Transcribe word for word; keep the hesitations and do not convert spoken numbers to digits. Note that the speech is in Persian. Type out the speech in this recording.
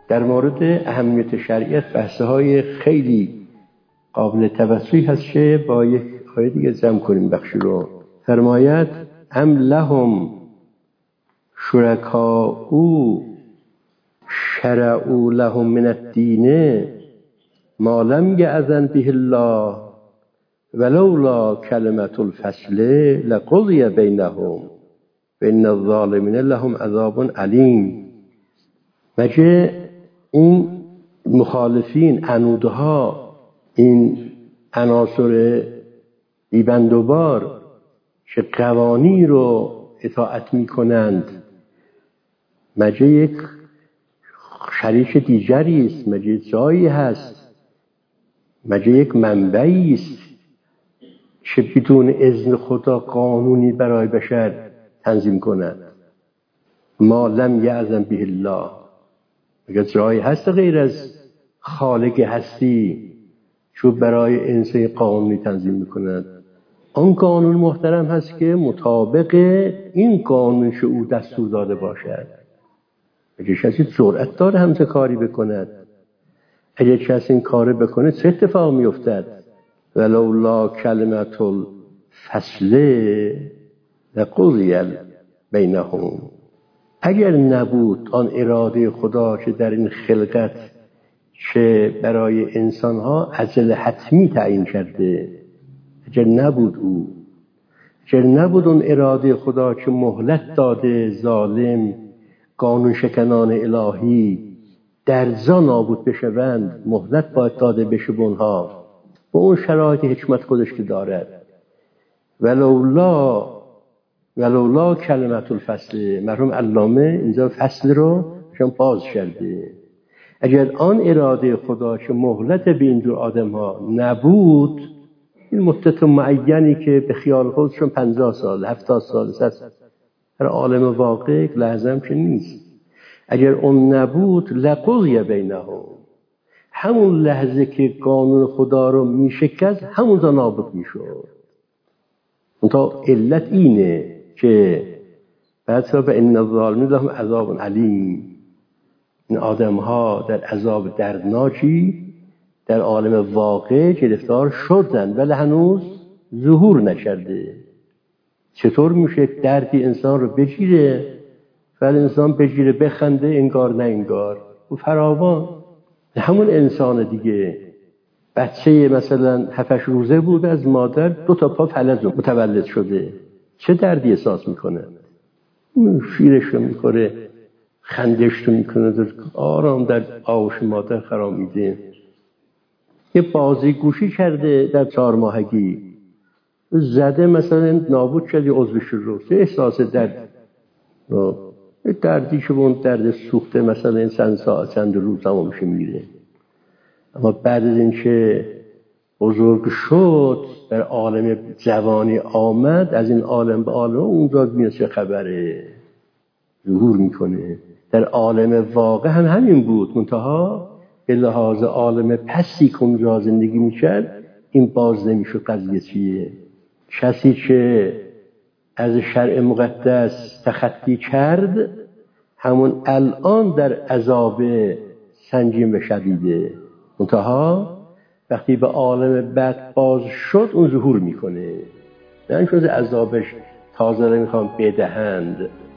در مورد اهمیت شریعت بحث‌های خیلی قابل توجهی هست که با یک آیه دیگه جمع کنیم بخشی رو. فرماید ام لهم شرکاء شرعوا لهم من الدین ما لم یأذن به الله ولولا کلمة الفصل لقضی بینهم وان الظالمین لهم عذاب علیم. مگه این مخالفین، عنودها، این عناصر بیبندوبار که قوانین رو اطاعت می کنند، مگه یک شریک دیگری است؟ مگه جایی هست؟ مگه یک منبعی است که بدون اذن خدا قانونی برای بشر تنظیم کند؟ ما لم یأذن به الله، مگه جایی هست غیر از خالق هستی که برای انسان قانونی تنظیم میکند؟ آن قانون محترم هست که مطابق این قانون که او دستور داده باشد. اگه کسی جرأت داره همچه کاری بکند، اگه کسی این کار بکنه چه اتفاق میافتد؟ ولولا کلمة الفصل لقضی بینهم. اگر نبود آن اراده خدا که در این خلقت که برای انسانها اجل حتمی تعیین کرده، اگر نبود او، اگر نبود اون اراده خدا که مهلت داده ظالم قانون شکنان الهی درجا نابود بشوند، مهلت باید داده بشه به اونها با اون شرایط حکمت خودش که دارد. ولولا ولولا کلمة الفصل، مرحوم علامه اینجا فصل رو شما باز کرده. اگر آن اراده خدا که مهلت به این دو آدم ها نبود، این مدت معینی که به خیال خودشون پنجاه سال، هفتاد سال است، هر عالم واقع یک لحظه هم که نیست، اگر اون نبود لقضی بینهم، همون لحظه که قانون خدا رو میشکست همونجا نابود میشد. اونتا علت اینه که بعد سبب ان الظالمین لهم عذاب علیم، این آدم ها در عذاب دردناکی در عالم واقع گرفتار شدن ولی هنوز ظهور نکرده. چطور میشه دردی انسان رو بگیره ولی انسان بگیره بخنده انگار نه انگار؟ و فراوان همون انسان دیگه، بچه مثلا هفتش روزه بود از مادر دو تا پا فلج متولد شده، چه دردی احساس میکنه؟ شیرش رو میخوره، خندش رو میکنه، آرام در آغوش مادر قرار میده. یه بازی گوشی کرده در چهار ماهگی، زده مثلا نابود شد عضوش رو، چه احساس درد؟ دردی که اون درد سوخته مثلا این چند ساعت چند روز تمام میشه میره. اما بعد از این که بزرگ شد در عالم جوانی آمد، از این عالم به عالم اونجا میاد چه خبره، ظهور میکنه. در عالم واقع هم همین بود، منتها به لحاظ عالم پسی که اونجا زندگی میکرد این باز نمیشه. قضیه چیه؟ کسی که از شرع مقدس تخطی کرد همون الان در عذاب سنگین و شدیده، منتها وقتی به عالم بعد باز شد اون ظهور میکنه. نه اینکه عذابش تازه رو میخوام بدهند.